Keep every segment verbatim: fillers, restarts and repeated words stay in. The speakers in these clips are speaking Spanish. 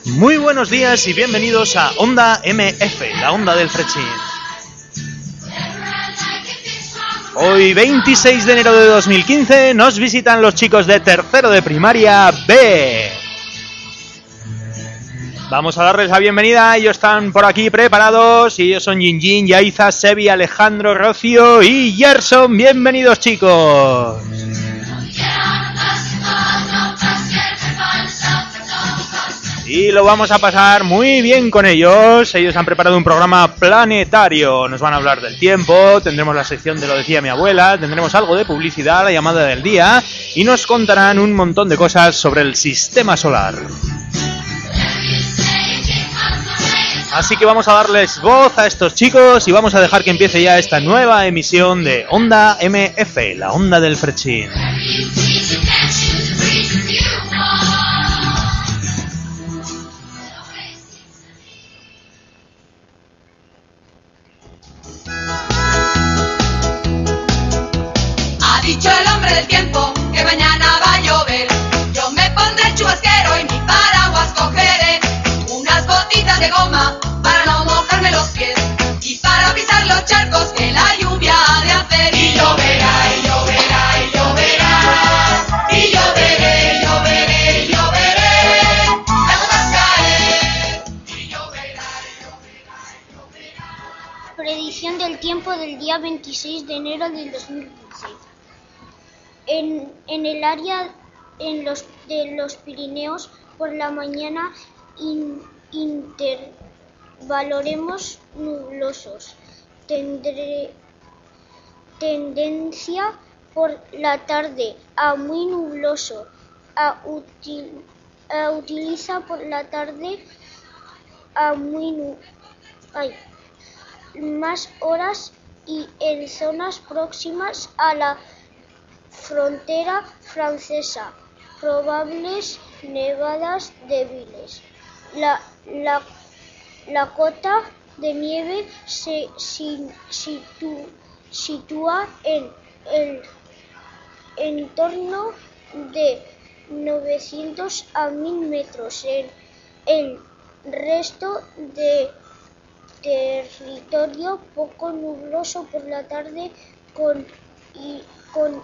Muy buenos días y bienvenidos a Onda M F, la onda del Frechín. Hoy, veintiséis de enero de dos mil quince, nos visitan los chicos de tercero de primaria B. Vamos a darles la bienvenida, ellos están por aquí preparados, y ellos son Ginjin, Yaiza, Sebi, Alejandro, Rocío y Gerson. Bienvenidos, chicos. Y lo vamos a pasar muy bien con ellos. Ellos han preparado un programa planetario. Nos van a hablar del tiempo, tendremos la sección de Lo decía mi abuela, tendremos algo de publicidad, la llamada del día, y nos contarán un montón de cosas sobre el sistema solar. Así que vamos a darles voz a estos chicos y vamos a dejar que empiece ya esta nueva emisión de Onda M F, la onda del Frechín. Ha dicho el hombre del tiempo que mañana va a llover. Yo me pondré el chubasquero y mi paraguas cogeré. Unas botitas de goma para no mojarme los pies y para pisar los charcos que la lluvia ha de hacer. Y lloverá, y lloverá, y lloverá, y lloveré, y lloveré, y lloveré, las gotas caer. Y lloverá, y lloverá, y lloverá. Predicción del tiempo del día veintiséis de enero del dos mil quince. En, en el área en los, de los Pirineos, por la mañana in, intervaloremos nublosos. Tendré tendencia por la tarde a muy nubloso. A, util, a utiliza por la tarde a muy nu, ay, más horas y en zonas próximas a la frontera francesa, probables nevadas débiles. La, la, la cota de nieve se si, situ, sitúa en el entorno de novecientos a mil metros. En el resto de territorio poco nubloso por la tarde con, y, con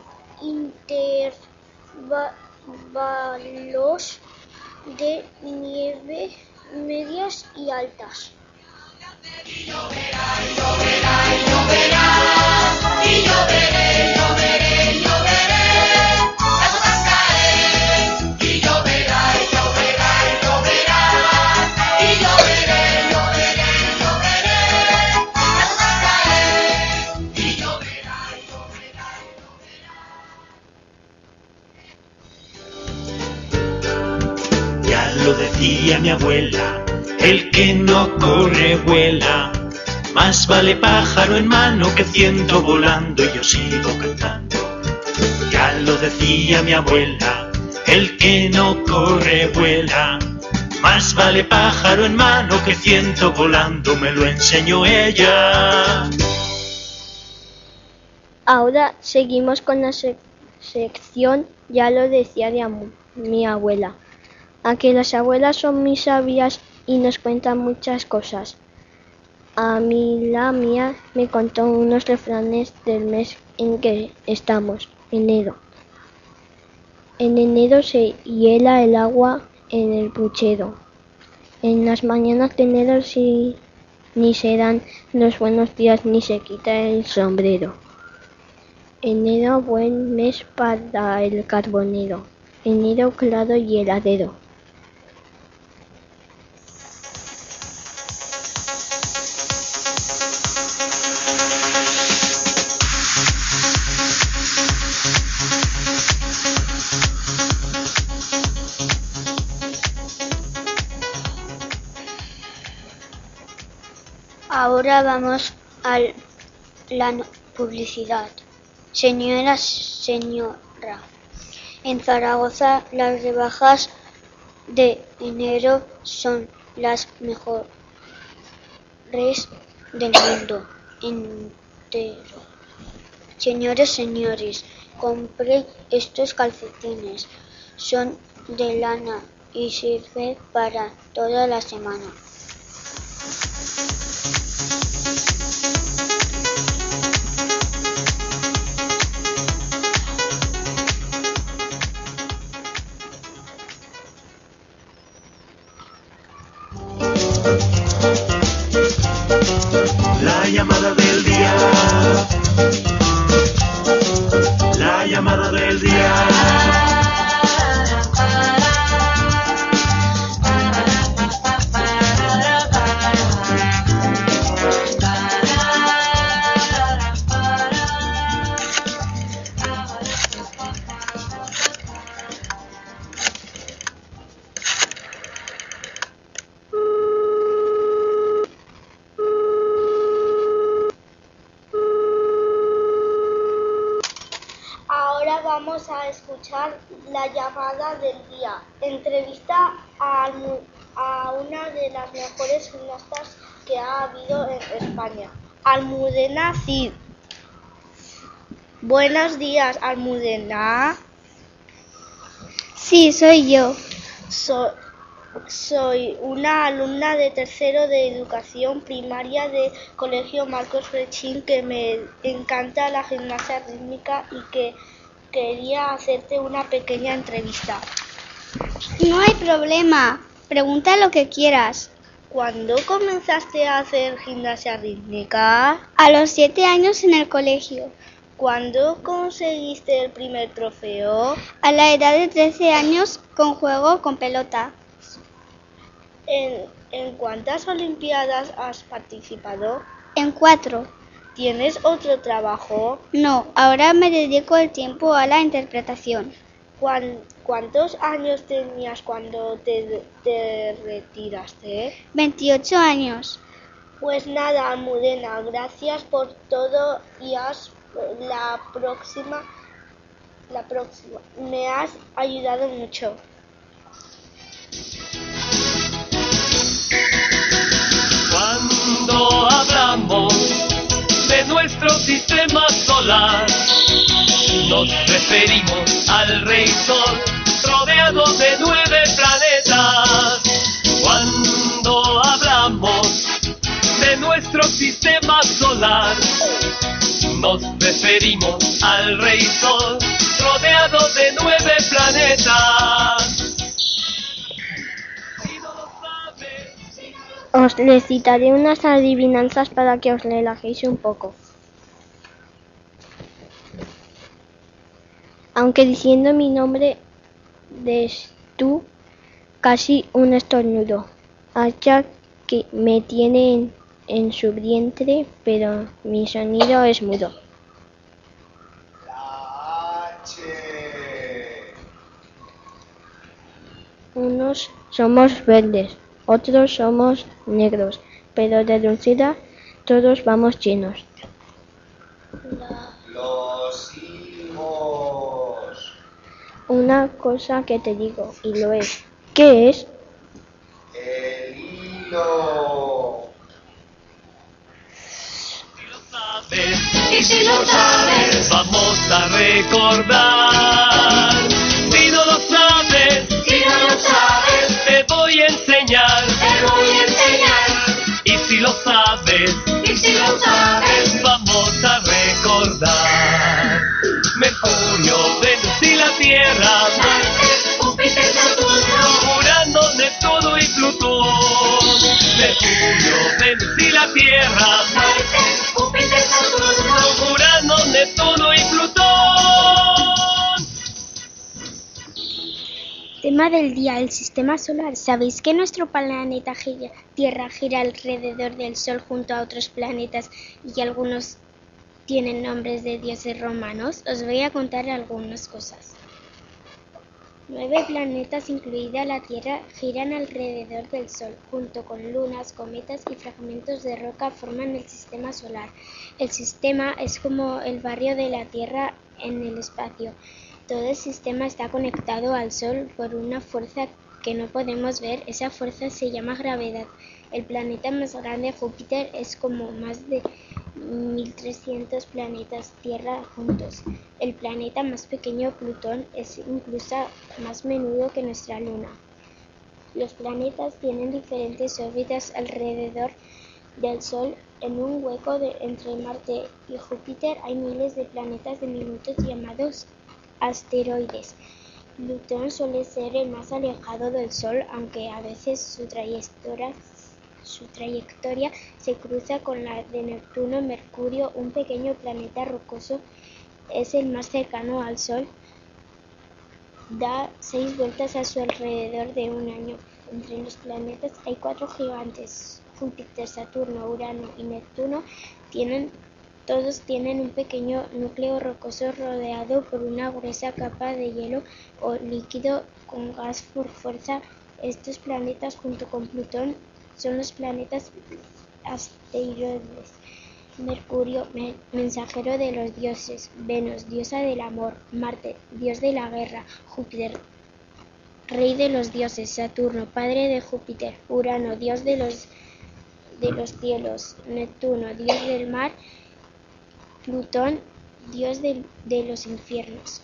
intervalos de nieve medias y altas. Y lloverá, y lloverá, y lloverá, y lloveré, y lloveré, y lloveré, las gotas caer. Y lloverá, y lloverá, y lloverá, y lloveré, y lloveré, y lloveré, las gotas caer. Y lloverá, y lloverá, y lloverá. Ya lo decía mi abuela, el que no corre vuela. Más vale pájaro en mano que ciento volando, y yo sigo cantando. Ya lo decía mi abuela, el que no corre vuela. Más vale pájaro en mano que ciento volando, me lo enseñó ella. Ahora seguimos con la sec- sección Ya lo decía de amu- mi abuela. A que las abuelas son muy sabias y nos cuentan muchas cosas. A mí la mía me contó unos refranes del mes en que estamos, enero. En enero se hiela el agua en el puchero. En las mañanas de enero sí, ni se dan los buenos días ni se quita el sombrero. Enero buen mes para el carbonero. Enero claro y heladero. Ahora vamos a la no- publicidad. Señora, señora, en Zaragoza las rebajas de enero son las mejores del mundo entero. Señores, señores, compré estos calcetines. Son de lana y sirve para toda la semana. La llamada del día. La llamada del día. Ahora vamos a escuchar la llamada del día. Entrevista a, Almu- a una de las mejores gimnastas que ha habido en España, Almudena Cid. Buenos días, Almudena. Sí, soy yo. So- soy una alumna de tercero de educación primaria del Colegio Marcos Frechín, que me encanta la gimnasia rítmica y que quería hacerte una pequeña entrevista. No hay problema. Pregunta lo que quieras. ¿Cuándo comenzaste a hacer gimnasia rítmica? A los siete años en el colegio. ¿Cuándo conseguiste el primer trofeo? A la edad de trece años con juego con pelota. ¿En, en cuántas olimpiadas has participado? En cuatro. ¿Tienes otro trabajo? No, ahora me dedico el tiempo a la interpretación. ¿Cuán- ¿Cuántos años tenías cuando te, te retiraste? veintiocho años. Pues nada, Almudena, gracias por todo y has la próxima, la próxima. Me has ayudado mucho. Cuando hablamos de nuestro sistema solar, nos referimos al Rey Sol, rodeado de nueve planetas. Cuando hablamos de nuestro sistema solar, nos referimos al Rey Sol, rodeado de nueve planetas. Si no lo sabes, Os recitaré unas adivinanzas para que os relajéis un poco. Aunque diciendo mi nombre des tú casi un estornudo, haya que me tiene en, en su vientre, pero mi sonido es mudo. La H. Unos somos verdes, otros somos negros, pero de dulzura todos vamos llenos. Los higos. Una cosa que te digo, y lo es. ¿Qué es? El hilo. si lo sabes, y si lo sabes, vamos a recordar. Si no lo sabes, Si no lo sabes, te voy a enseñar. te voy a enseñar. Y si lo sabes, Y si lo sabes, vamos a recordar. Mercurio, Venus y la Tierra, Marte, Júpiter, Saturno, Urano, Neptuno y Plutón. Mercurio, Venus y la Tierra, Marte, Júpiter, Saturno. Urano, Neptuno y Plutón. Tema del día, el sistema solar. ¿Sabéis que nuestro planeta gira- Tierra gira alrededor del Sol junto a otros planetas y algunos tienen nombres de dioses romanos? Os voy a contar algunas cosas. Nueve planetas, incluida la Tierra, giran alrededor del Sol. Junto con lunas, cometas y fragmentos de roca forman el sistema solar. El sistema es como el barrio de la Tierra en el espacio. Todo el sistema está conectado al Sol por una fuerza que no podemos ver. Esa fuerza se llama gravedad. El planeta más grande, Júpiter, es como más de mil trescientos planetas Tierra juntos. El planeta más pequeño, Plutón, es incluso más menudo que nuestra Luna. Los planetas tienen diferentes órbitas alrededor del Sol. En un hueco de, entre Marte y Júpiter hay miles de planetas diminutos llamados asteroides. Plutón suele ser el más alejado del Sol, aunque a veces su trayectoria, su trayectoria se cruza con la de Neptuno. Mercurio, un pequeño planeta rocoso, es el más cercano al Sol. Da seis vueltas a su alrededor de un año. Entre los planetas hay cuatro gigantes: Júpiter, Saturno, Urano y Neptuno. Tienen, todos tienen un pequeño núcleo rocoso rodeado por una gruesa capa de hielo o líquido con gas por fuerza. Estos planetas, junto con Plutón, son los planetas asteroides. Mercurio, me, mensajero de los dioses. Venus, diosa del amor. Marte, dios de la guerra. Júpiter, rey de los dioses. Saturno, padre de Júpiter. Urano, dios de los, de los cielos. Neptuno, dios del mar. Plutón, dios de, de los infiernos.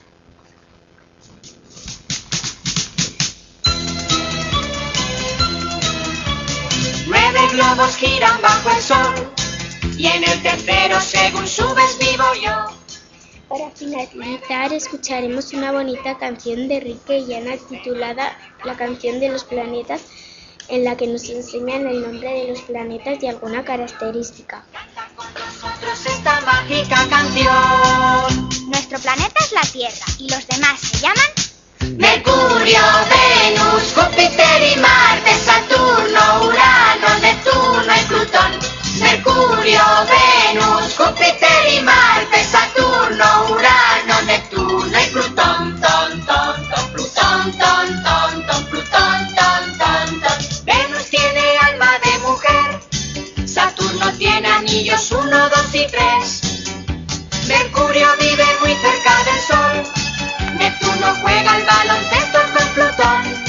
Nueve globos giran bajo el sol, y en el tercero, según subes, vivo yo. Para finalizar, escucharemos una bonita canción de Enrique y Ana titulada La canción de los planetas, en la que nos enseñan el nombre de los planetas y alguna característica. Canta con nosotros esta mágica canción. Nuestro planeta es la Tierra y los demás se llaman Mercurio, Venus, Júpiter y Marte, Saturno, Urano, Neptuno y Plutón. Mercurio, Venus, Júpiter y Marte, Saturno, Urano, Neptuno y Plutón. Ton, ton, ton, Plutón, ton, ton, ton, Plutón, ton, ton, ton. Venus tiene alma de mujer, Saturno tiene anillos uno, dos y tres. Mercurio vive muy cerca del Sol, Neptuno juega al baloncesto con Plutón.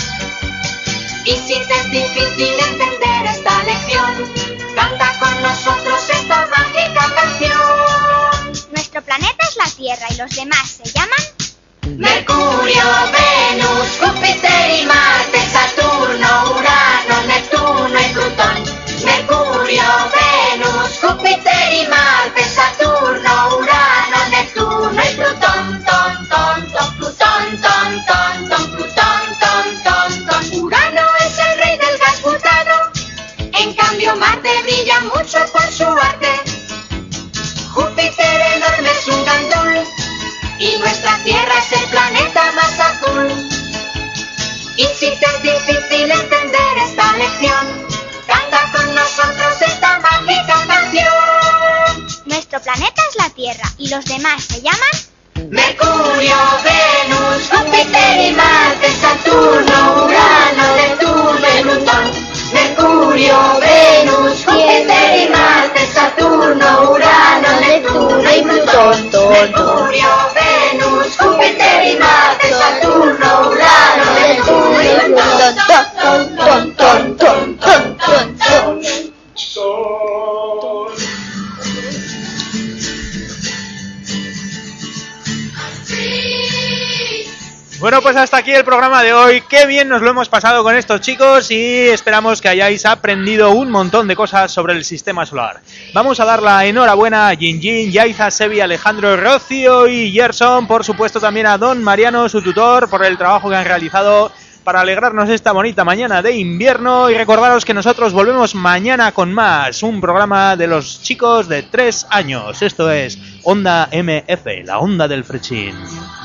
Y si te es difícil entender esta lección, canta con nosotros esta mágica canción. Nuestro planeta es la Tierra y los demás se llaman Mercurio, Venus, Júpiter y Marte, Saturno, Urano, Neptuno y Plutón. Mercurio, Venus, Júpiter y Marte, Saturno, Urano, Neptuno y Plutón. Ton, ton, ton, Plutón, ton, ton, ton, Plutón, ton, ton, ton. Urano es el rey del gas butano, en cambio Marte brilla mucho por su arte. Júpiter enorme es un gandul, y nuestra Tierra es el planeta más azul. Y si te es difícil entender esta lección, canta con nosotros esta mágica canción. Nuestro planeta es la Tierra y los demás se llaman Mercurio, Venus, Júpiter y Marte, Saturno, Urano, Neptuno y Plutón. Mercurio, Venus, Júpiter y Marte, Saturno, Urano, Neptuno y Plutón. Mercurio, Venus, Júpiter y Marte, Saturno, Urano, Neptuno y Plutón. Ton, ton, ton, ton, ton, ton, ton. Bueno, pues hasta aquí el programa de hoy. Qué bien nos lo hemos pasado con estos chicos y esperamos que hayáis aprendido un montón de cosas sobre el sistema solar. Vamos a dar la enhorabuena a Gin-Gin, Yaiza, Sebi, Alejandro, Rocío y Gerson. Por supuesto también a Don Mariano, su tutor, por el trabajo que han realizado para alegrarnos esta bonita mañana de invierno. Y recordaros que nosotros volvemos mañana con más, un programa de los chicos de tres años. Esto es Onda M F, la onda del Frechín.